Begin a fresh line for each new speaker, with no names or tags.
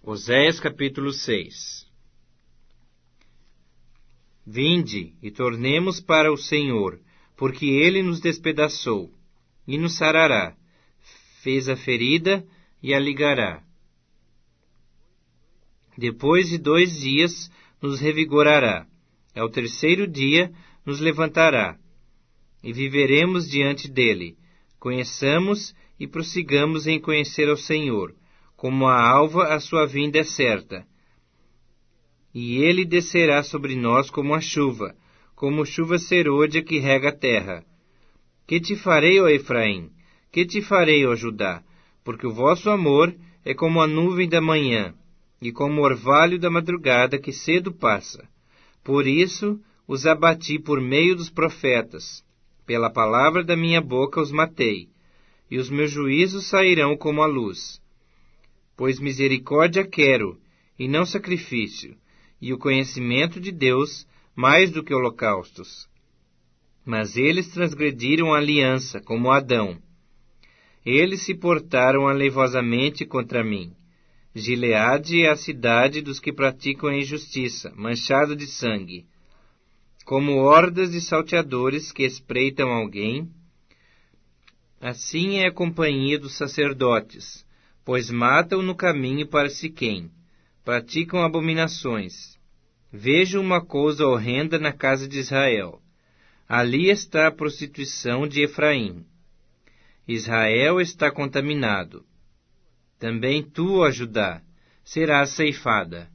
Oséias capítulo 6. Vinde e tornemos para o Senhor, porque Ele nos despedaçou, e nos sarará, fez a ferida e a ligará. Depois de 2 dias nos revigorará, ao 3º dia nos levantará, e viveremos diante dele. Conheçamos e prossigamos em conhecer ao Senhor. Como a alva, a sua vinda é certa. E ele descerá sobre nós como a chuva, como chuva serôdia que rega a terra. Que te farei, ó Efraim? Que te farei, ó Judá? Porque o vosso amor é como a nuvem da manhã, e como o orvalho da madrugada que cedo passa. Por isso os abati por meio dos profetas. Pela palavra da minha boca os matei, e os meus juízos sairão como a luz. Pois misericórdia quero, e não sacrifício, e o conhecimento de Deus mais do que holocaustos. Mas eles transgrediram a aliança, como Adão. Eles se portaram aleivosamente contra mim. Gileade é a cidade dos que praticam a injustiça, manchado de sangue. Como hordas de salteadores que espreitam alguém, assim é a companhia dos sacerdotes, pois matam no caminho para Siquém, praticam abominações. Vejo uma coisa horrenda na casa de Israel. Ali está a prostituição de Efraim. Israel está contaminado. Também tu, ó Judá, serás ceifada.